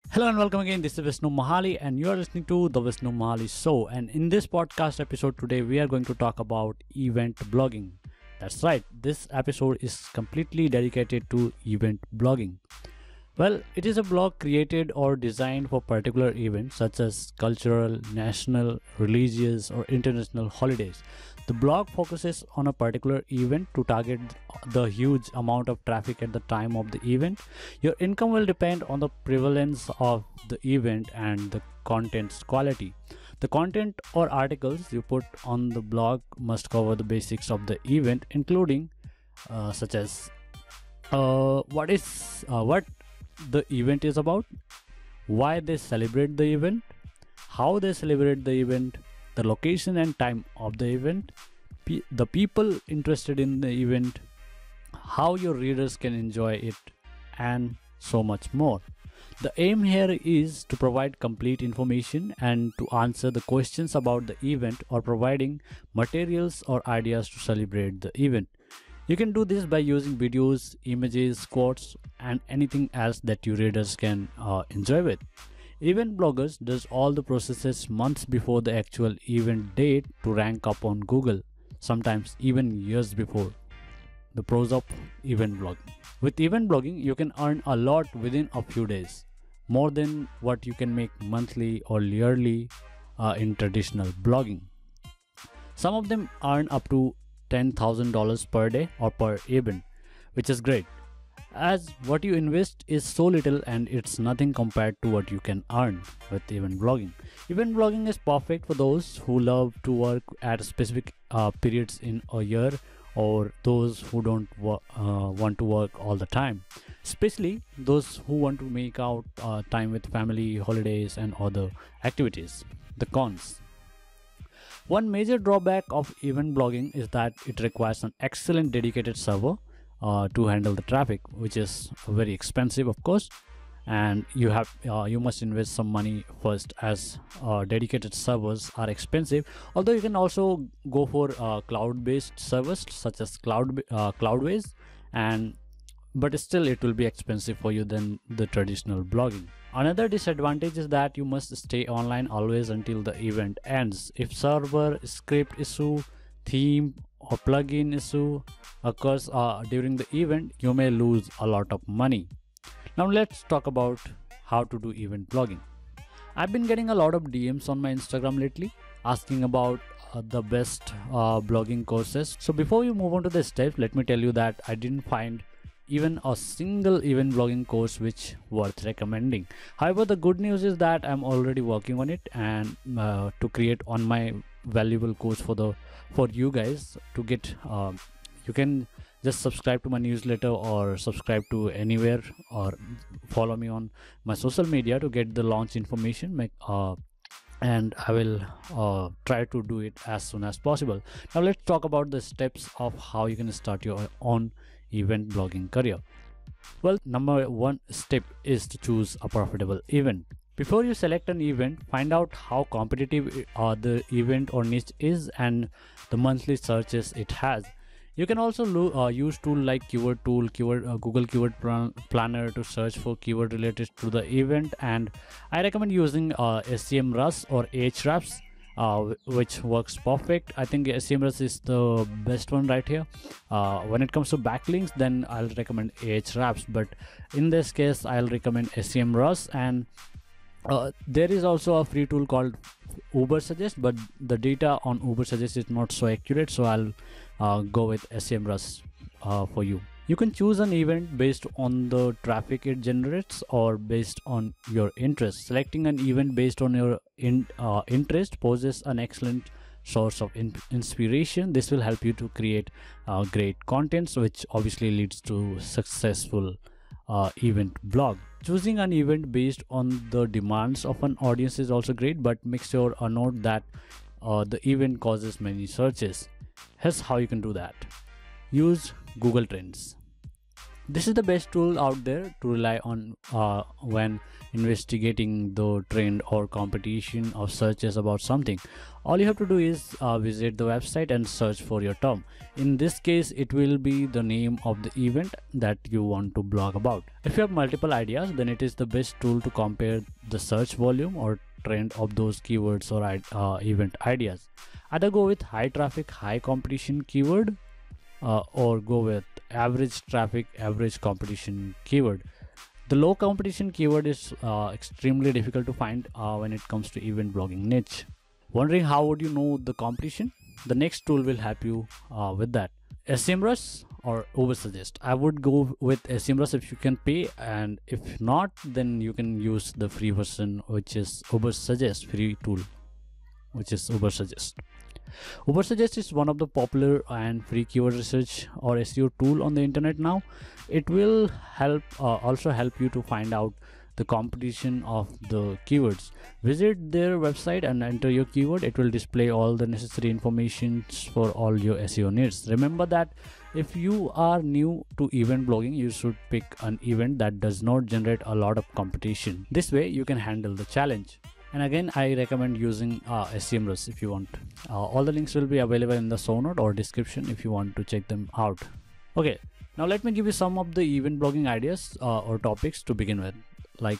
Hello and welcome again. This is Vishnu Mahali, and you are listening to the Vishnu Mahali Show. And in this podcast episode today, we are going to talk about event blogging. That's right, this episode is completely dedicated to event blogging. Well, it is a blog created or designed for particular events such as cultural, national, religious, or international holidays. The blog focuses on a particular event to target the huge amount of traffic at the time of the event. Your income will depend on the prevalence of the event and the content's quality. The content or articles you put on the blog must cover the basics of the event, including such as what the event is about, why they celebrate the event, how they celebrate the event, the location and time of the event, the people interested in the event, how your readers can enjoy it, and so much more. The aim here is to provide complete information and to answer the questions about the event or providing materials or ideas to celebrate the event. You can do this by using videos, images, quotes, and anything else that your readers can enjoy with. Event bloggers does all the processes months before the actual event date to rank up on Google, sometimes even years before. The pros of event blogging. With event blogging, you can earn a lot within a few days, more than what you can make monthly or yearly in traditional blogging. Some of them earn up to $10,000 per day or per event, which is great, as what you invest is so little and it's nothing compared to what you can earn with event blogging. Event blogging is perfect for those who love to work at specific periods in a year, or those who don't want to work all the time, especially those who want to make out time with family, holidays, and other activities. The cons. One major drawback of event blogging is that it requires an excellent dedicated server to handle the traffic, which is very expensive, of course, and you must invest some money first, as dedicated servers are expensive. Although you can also go for cloud-based servers such as Cloudways, and but still it will be expensive for you than the traditional blogging. Another disadvantage is that you must stay online always until the event ends. If server, script issue, theme, or plugin issue occurs during the event, you may lose a lot of money. Now let's talk about how to do event blogging. I've been getting a lot of DMs on my Instagram lately asking about the best blogging courses. So before you move on to the steps, let me tell you that I didn't find even a single event blogging course which worth recommending. However, the good news is that I'm already working on it, and to create on my valuable course for you guys to get you can just subscribe to my newsletter or subscribe to anywhere or follow me on my social media to get the launch information, and I will try to do it as soon as possible. Now let's talk about the steps of how you can start your own event blogging career. Well, number one step is to choose a profitable event. Before you select an event, find out how competitive the event or niche is and the monthly searches it has. You can also use tools like Google Keyword Planner to search for keyword related to the event, and I recommend using SEMrush or Ahrefs, which works perfect. I think SEMrush is the best one right here. When it comes to backlinks, then I'll recommend Ahrefs, but in this case I'll recommend SEMrush. And there is also a free tool called Ubersuggest, but the data on Ubersuggest is not so accurate, so I'll go with SEMrush for you. You can choose an event based on the traffic it generates or based on your interest. Selecting an event based on your interest poses an excellent source of inspiration. This will help you to create great contents, which obviously leads to successful event blog. Choosing an event based on the demands of an audience is also great, but make sure a note that the event causes many searches. Here's how you can do that. Use Google Trends. This is the best tool out there to rely on when investigating the trend or competition or searches about something. All you have to do is visit the website and search for your term. In this case, it will be the name of the event that you want to blog about. If you have multiple ideas, then it is the best tool to compare the search volume or trend of those keywords or event ideas. Either go with high traffic, high competition keyword, or go with average traffic, average competition keyword. The low competition keyword is extremely difficult to find when it comes to event blogging niche. Wondering how would you know the competition? The next tool will help you with that. SEMrush or Ubersuggest. I would go with SEMrush if you can pay, and if not, then you can use the free version, which is Ubersuggest free tool, which is Ubersuggest. Ubersuggest is one of the popular and free keyword research or SEO tool on the internet now. It will help also help you to find out the competition of the keywords. Visit their website and enter your keyword. It will display all the necessary information for all your SEO needs. Remember that if you are new to event blogging, you should pick an event that does not generate a lot of competition. This way you can handle the challenge. And again, I recommend using SEMrush if you want. All the links will be available in the show note or description if you want to check them out. Okay, now let me give you some of the event blogging ideas or topics to begin with, like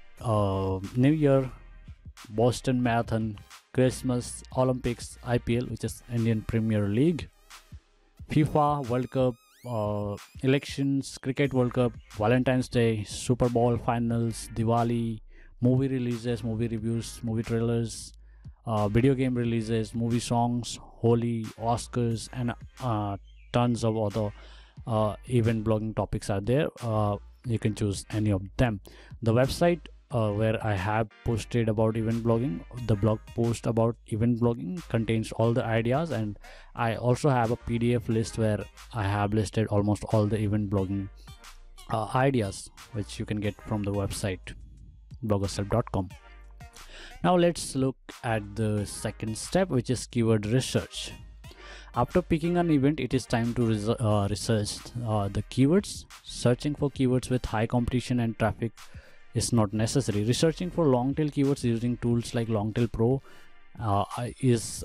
New Year, Boston Marathon, Christmas, Olympics, IPL, which is Indian Premier League, FIFA World Cup, elections, Cricket World Cup, Valentine's Day, Super Bowl finals, Diwali, movie releases, movie reviews, movie trailers, video game releases, movie songs, Holi, Oscars, and tons of other event blogging topics are there. You can choose any of them. The website where I have posted about event blogging, the blog post about event blogging contains all the ideas, and I also have a PDF list where I have listed almost all the event blogging ideas, which you can get from the website bloggerself.com. Now let's look at the second step, which is keyword research. After picking an event, it is time to research the keywords. Searching for keywords with high competition and traffic is not necessary. Researching for long tail keywords using tools like Longtail Pro is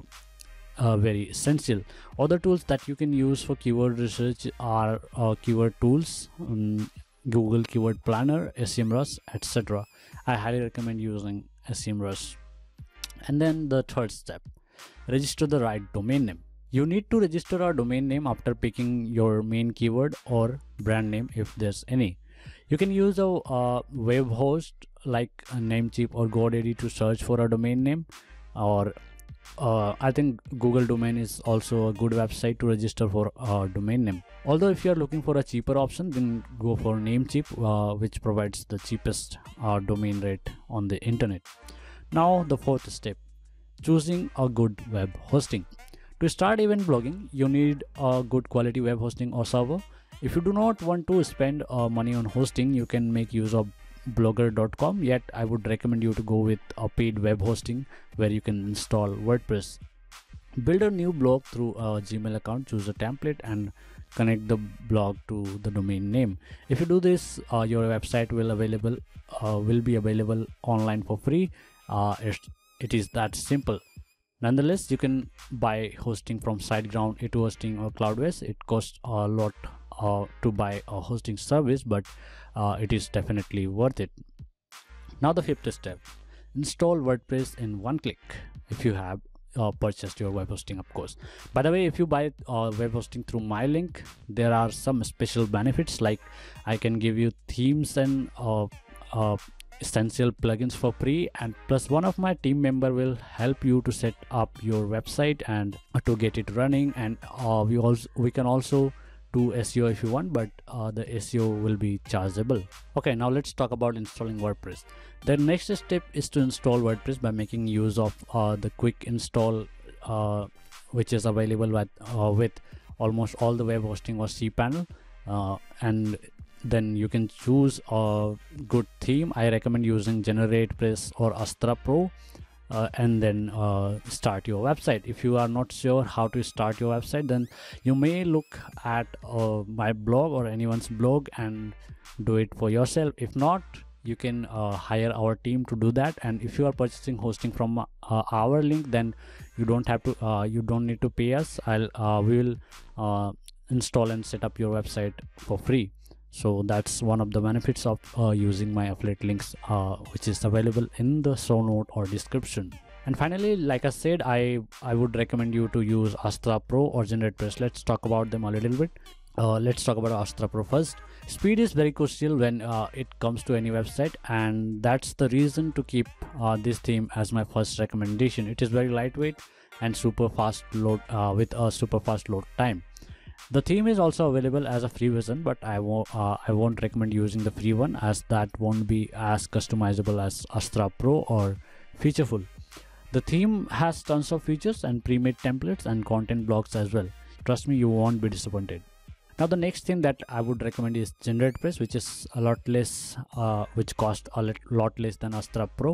very essential. Other tools that you can use for keyword research are keyword tools, Google Keyword Planner, SEMrush, etc. I highly recommend using SEMrush. And then the third step, register the right domain name. You need to register a domain name after picking your main keyword or brand name if there's any. You can use a web host like Namecheap or GoDaddy to search for a domain name, or I think Google Domain is also a good website to register for a domain name. Although if you are looking for a cheaper option, then go for Namecheap, which provides the cheapest domain rate on the internet. Now the fourth step, choosing a good web hosting. To start event blogging, you need a good quality web hosting or server. If you do not want to spend money on hosting, you can make use of blogger.com, yet I would recommend you to go with a paid web hosting where you can install WordPress. Build a new blog through a Gmail account, choose a template and connect the blog to the domain name. If you do this, your website will be available online for free. It is that simple. Nonetheless, you can buy hosting from SiteGround, A2 Hosting or Cloudways. It costs a lot to buy a hosting service, but it is definitely worth it. Now the fifth step, install WordPress in one click if you have purchased your web hosting, of course. By the way, if you buy web hosting through my link, there are some special benefits, like I can give you themes and essential plugins for free, and plus one of my team member will help you to set up your website and to get it running, and we can also do SEO if you want, but the SEO will be chargeable. Okay, now let's talk about installing WordPress. The next step is to install WordPress by making use of the quick install which is available with almost all the web hosting or cPanel, and then you can choose a good theme. I recommend using GeneratePress or Astra Pro, and then start your website. If you are not sure how to start your website, then you may look at my blog or anyone's blog and do it for yourself. If not, you can hire our team to do that. And if you are purchasing hosting from our link, then you don't have to you don't need to pay us. We will install and set up your website for free. So that's one of the benefits of using my affiliate links, which is available in the show note or description. And finally, like I said, I would recommend you to use Astra Pro or GeneratePress. Let's talk about them a little bit. Let's talk about Astra Pro first. Speed is very crucial when it comes to any website, and that's the reason to keep this theme as my first recommendation. It is very lightweight and super fast load with a super fast load time. The theme is also available as a free version, but I won't recommend using the free one, as that won't be as customizable as Astra Pro or Featureful. The theme has tons of features and pre-made templates and content blocks as well. Trust me, you won't be disappointed. Now the next thing that I would recommend is GeneratePress, which is a lot less, which costs a lot less than Astra Pro.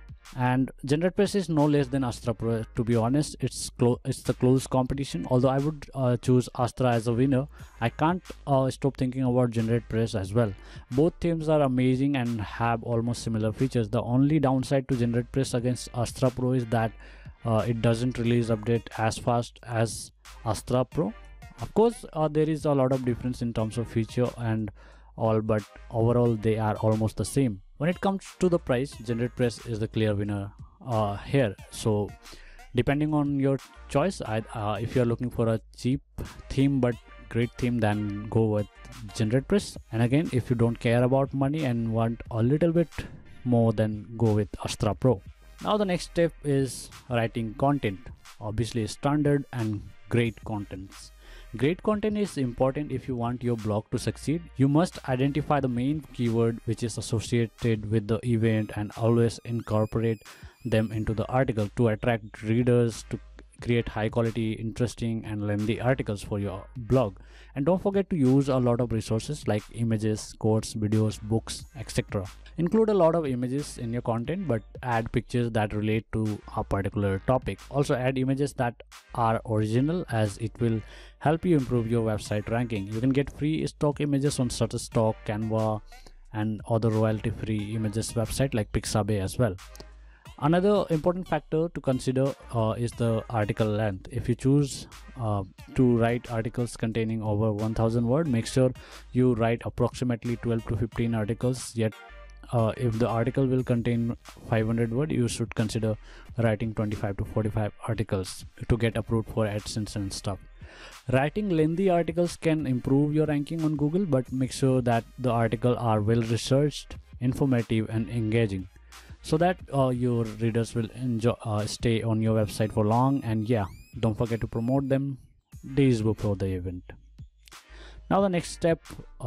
And GeneratePress is no less than Astra Pro. To be honest, it's the close competition. Although I would choose Astra as a winner, I can't stop thinking about GeneratePress as well. Both themes are amazing and have almost similar features. The only downside to GeneratePress against Astra Pro is that it doesn't release update as fast as Astra Pro. Of course, there is a lot of difference in terms of feature and all, but overall they are almost the same. When it comes to the price, GeneratePress is the clear winner here. So depending on your choice, if you are looking for a cheap theme but great theme, then go with GeneratePress. And again, if you don't care about money and want a little bit more, then go with Astra Pro. Now the next step is writing content. Obviously standard and great contents. Great content is important if you want your blog to succeed. You must identify the main keyword which is associated with the event and always incorporate them into the article to attract readers, to create high quality, interesting and lengthy articles for your blog. And don't forget to use a lot of resources like images, quotes, videos, books, etc. Include a lot of images in your content, but add pictures that relate to a particular topic. Also add images that are original, as it will help you improve your website ranking. You can get free stock images on Shutterstock, Canva and other royalty free images website like Pixabay as well. Another important factor to consider is the article length. If you choose to write articles containing over 1000 words, make sure you write approximately 12 to 15 articles. Yet if the article will contain 500 words, you should consider writing 25 to 45 articles to get approved for AdSense and stuff. Writing lengthy articles can improve your ranking on Google, but make sure that the articles are well researched, informative and engaging, so that your readers will enjoy stay on your website for long. And yeah, don't forget to promote them days before the event. Now the next step,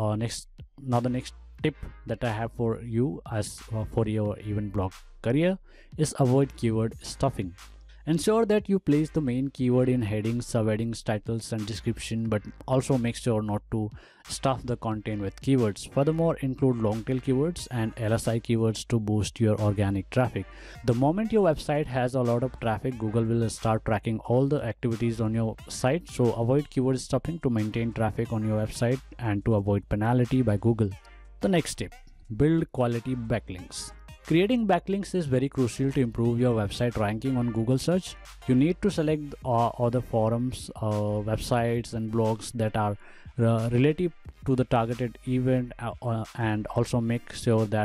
the next tip that I have for you as for your event blog career is avoid keyword stuffing. Ensure that you place the main keyword in headings, subheadings, titles and description, but also make sure not to stuff the content with keywords. Furthermore, include long tail keywords and LSI keywords to boost your organic traffic. The moment your website has a lot of traffic, Google will start tracking all the activities on your site. So avoid keyword stuffing to maintain traffic on your website and to avoid penalty by Google. The next tip, build quality backlinks. Creating backlinks is very crucial to improve your website ranking on Google search. You need to select other forums, websites and blogs that are relative to the targeted event, and also make sure that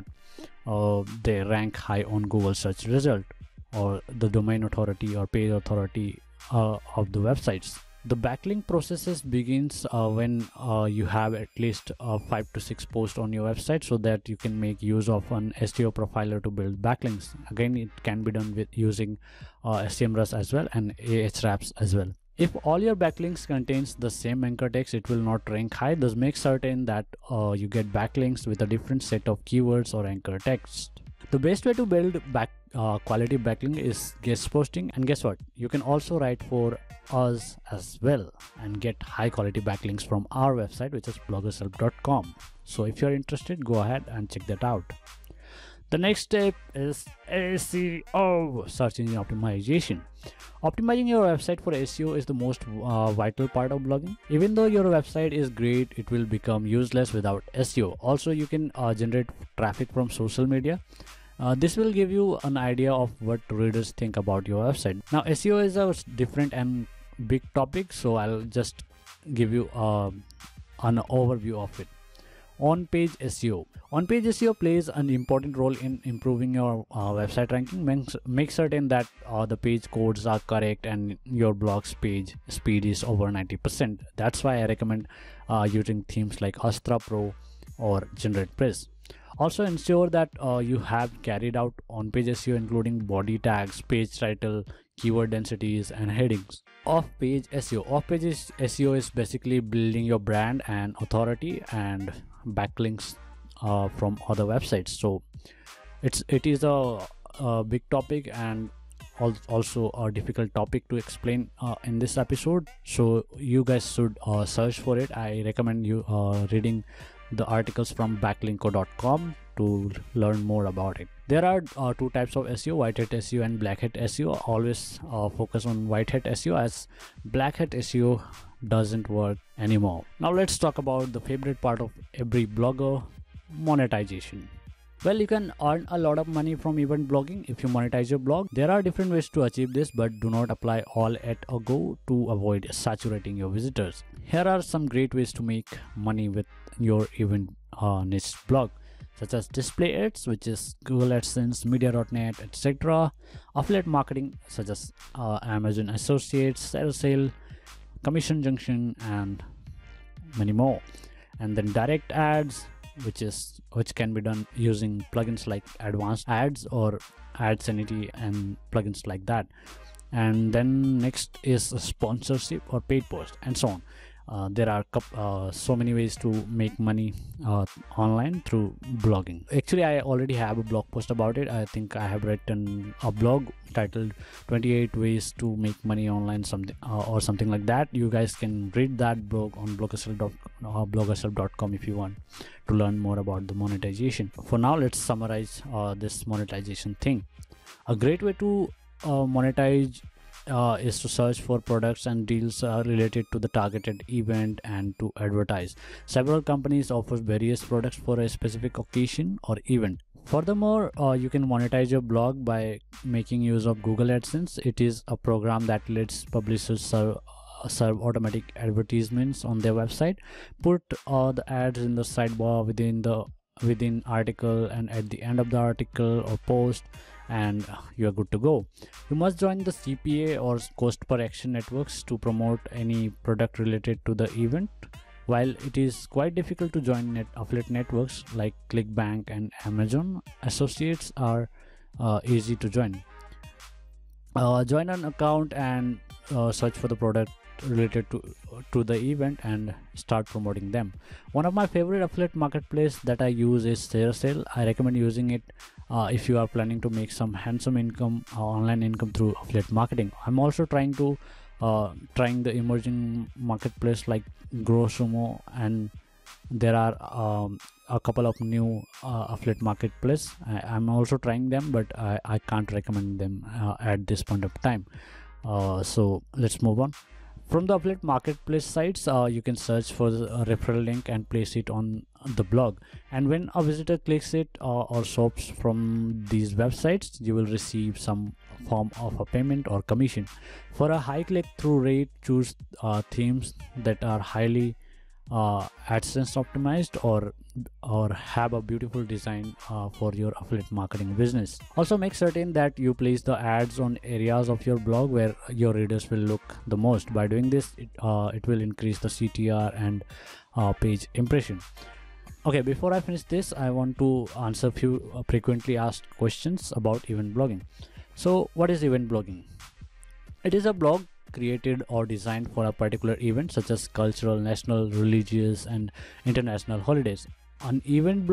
they rank high on Google search result or the domain authority or page authority of the websites. The backlink process begins when you have at least 5 to 6 posts on your website, so that you can make use of an SEO profiler to build backlinks. Again, it can be done with using SEMrush as well and Ahrefs as well. If all your backlinks contains the same anchor text, it will not rank high. Thus make certain that you get backlinks with a different set of keywords or anchor text. The best way to build quality backlink is guest posting, and guess what, you can also write for us as well and get high quality backlinks from our website, which is bloggershelp.com. So if you're interested, go ahead and check that out. The next step is SEO, search engine optimization. Optimizing your website for SEO is the most vital part of blogging. Even though your website is great, it will become useless without SEO. Also, you can generate traffic from social media. This will give you an idea of what readers think about your website. Now, SEO is a different and big topic, so I'll just give you an overview of it. On-page SEO. On-page SEO plays an important role in improving your website ranking. Make certain that the page codes are correct and your blog's page speed is over 90%. That's why I recommend using themes like Astra Pro or GeneratePress. Also ensure that you have carried out on-page SEO, including body tags, page title, keyword densities, and headings. Off-page SEO. Off-page SEO is basically building your brand and authority and backlinks from other websites. So it is a big topic and also a difficult topic to explain in this episode. So you guys should search for it. I recommend you reading the articles from backlinko.com to learn more about it. There are two types of SEO, white hat SEO and black hat SEO. Always focus on white hat SEO, as black hat SEO doesn't work anymore. Now let's talk about the favorite part of every blogger, monetization. Well, you can earn a lot of money from event blogging if you monetize your blog. There are different ways to achieve this, but do not apply all at a go to avoid saturating your visitors. Here are some great ways to make money with your event niche blog, such as display ads, which is Google AdSense, Media.net, etc. Affiliate marketing, such as Amazon Associates, Carousel, Commission Junction, and many more. And then direct ads, which can be done using plugins like Advanced Ads or AdSanity and plugins like that. And then next is sponsorship or paid post, and so on. There are so many ways to make money online through blogging. Actually, I already have a blog post about it. I think I have written a blog titled 28 ways to make money online, something or something like that. You guys can read that blog on bloggerself.com if you want to learn more about the monetization. For now, let's summarize this monetization thing. A great way to monetize is to search for products and deals related to the targeted event and to advertise. Several companies offer various products for a specific occasion or event. Furthermore, you can monetize your blog by making use of Google AdSense. It is a program that lets publishers serve automatic advertisements on their website. Put the ads in the sidebar within article and at the end of the article or post, and you are good to go. You must join the CPA or cost per action networks to promote any product related to the event. While it is quite difficult to join affiliate networks like ClickBank and Amazon Associates are easy to join. Join an account and search for the product related to the event and start promoting them. One of my favorite affiliate marketplace that I use is Carousel. I recommend using it if you are planning to make some handsome income, online income through affiliate marketing. I'm also trying the emerging marketplace like Growsumo, and there are a couple of new affiliate marketplace. I'm also trying them, but I can't recommend them at this point of time. So let's move on. From the affiliate marketplace sites, you can search for the referral link and place it on the blog. And when a visitor clicks it or shops from these websites, you will receive some form of a payment or commission. For a high click-through rate, choose themes that are highly AdSense optimized or have a beautiful design for your affiliate marketing business. Also, make certain that you place the ads on areas of your blog where your readers will look the most. By doing this, it will increase the CTR and page impression. Okay, before I finish this, I want to answer a few frequently asked questions about event blogging. So what is event blogging? It is a blog created or designed for a particular event, such as cultural, national, religious, and international holidays. An event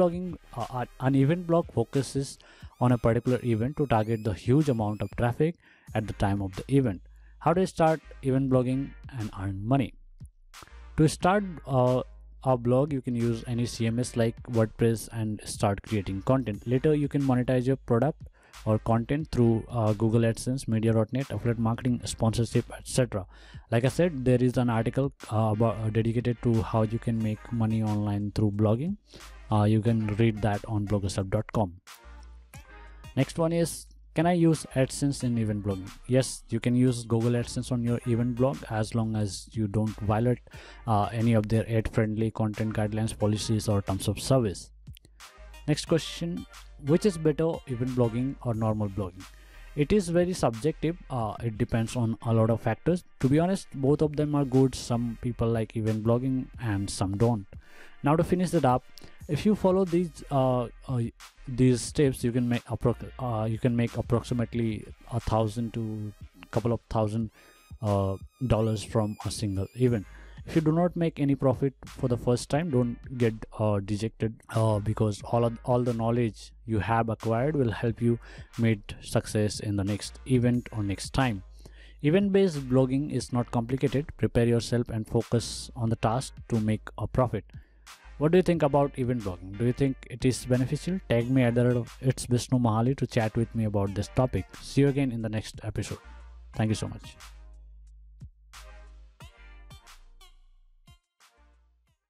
blog focuses on a particular event to target the huge amount of traffic at the time of the event. How do you start event blogging and earn money? To start a blog, you can use any CMS like WordPress and start creating content. Later you can monetize your product or content through Google AdSense, Media.net, affiliate marketing, sponsorship, etc. Like I said, there is an article dedicated to how you can make money online through blogging. You can read that on bloggersup.com. Next one is, can I use AdSense in event blogging? Yes, you can use Google AdSense on your event blog as long as you don't violate any of their ad-friendly content guidelines, policies, or terms of service. Next question, which is better, event blogging or normal blogging? It is very subjective. It depends on a lot of factors. To be honest, both of them are good. Some people like event blogging and some don't. Now to finish it up, if you follow these steps, you can make approximately $1,000 to couple of thousand dollars from a single event. If you do not make any profit for the first time, don't get dejected, because all the knowledge you have acquired will help you meet success in the next event or next time. Event-based blogging is not complicated. Prepare yourself and focus on the task to make a profit. What do you think about event blogging? Do you think it is beneficial? Tag me at It's Vishnu Mahali to chat with me about this topic. See you again in the next episode. Thank you so much.